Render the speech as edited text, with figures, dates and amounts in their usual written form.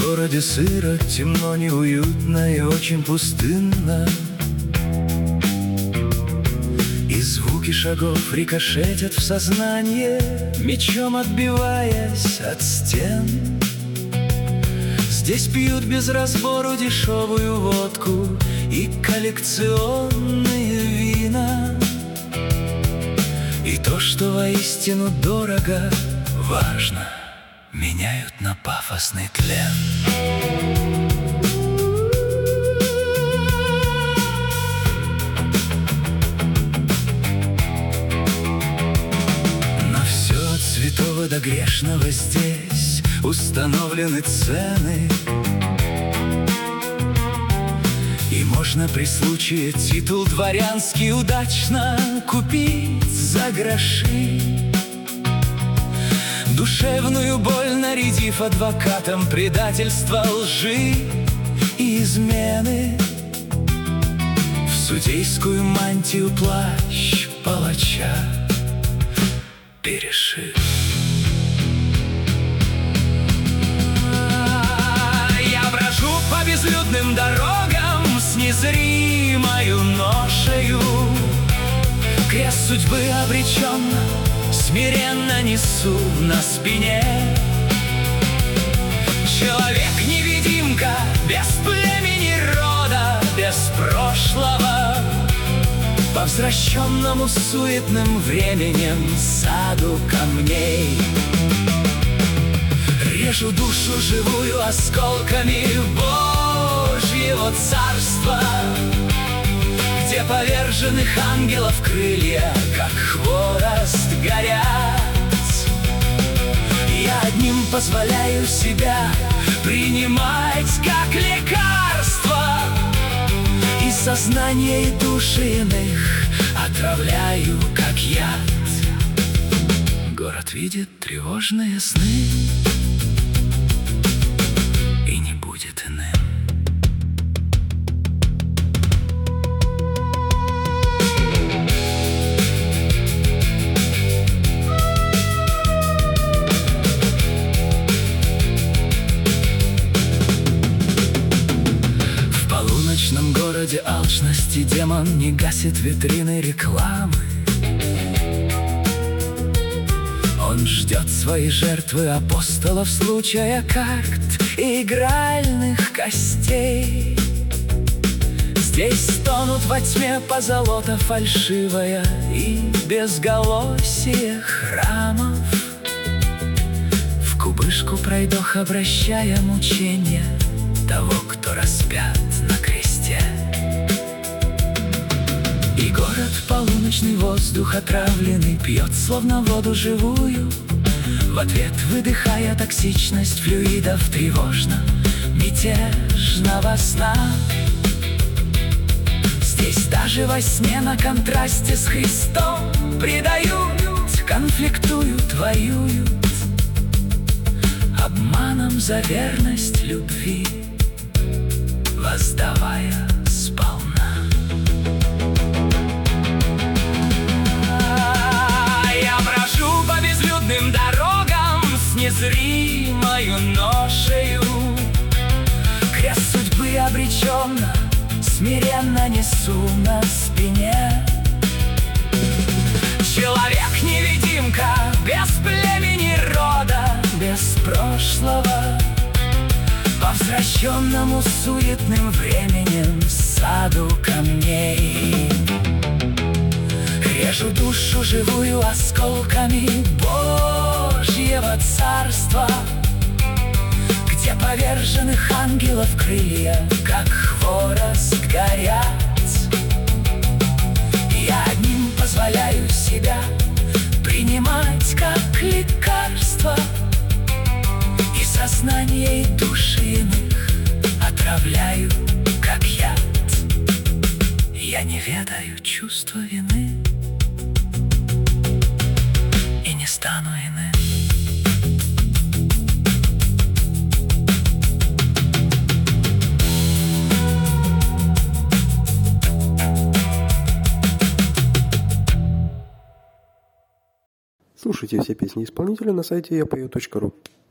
городе сыро, темно, неуютно и очень пустынно. И звуки шагов рикошетят в сознание, мечом отбиваясь от стен. Здесь пьют без разбору дешевую водку и коллекционные вина. И то, что воистину дорого, важно, меняют на пафосный тлен. На все от святого до грешного здесь установлены цены, и можно при случае титул дворянский удачно купить за гроши. Душевную боль нарядив адвокатом предательства, лжи и измены, в судейскую мантию плащ палача перешив. Я брожу по безлюдным дорогам с незримою ношею, крест судьбы обреченно смиренно несу на спине. Человек-невидимка, без племени рода, без прошлого, по возвращенному суетным временем саду камней. Режу душу живую осколками Божьего царства, где поверженных ангелов крылья, как хворост, горят. Я одним позволяю себя принимать как лекарство, и сознание и души иных отравляю как яд. Город видит тревожные сны и не будет иным. В ночном городе алчности демон не гасит витрины рекламы. Он ждет своей жертвы апостолов, случая карт и игральных костей. Здесь стонут во тьме позолота фальшивая и безголосие храмов. В кубышку пройдох, обращая мучения того, кто распят на кресте. И город полуночный воздух отравленный пьет, словно воду живую, в ответ выдыхая токсичность флюидов тревожно мятежного сна. Здесь даже во сне на контрасте с Христом предают, конфликтуют, воюют, обманом за верность любви воздавая сполна. Я брожу по безлюдным дорогам с незримою ношею, крест судьбы обреченно смиренно несу на спине. Человек-невидимка, без племени рода, без прошлого, по возвращенному суетным временем саду камней. Режу душу живую осколками Божьего царства, где поверженных ангелов крылья, как хворост, горят. Я одним позволяю себя принимать как лекарство, и сознание и души иных отравляю как яд. Я не ведаю чувства вины и не стану иным. Слушайте все песни исполнителя на сайте yapою.ru.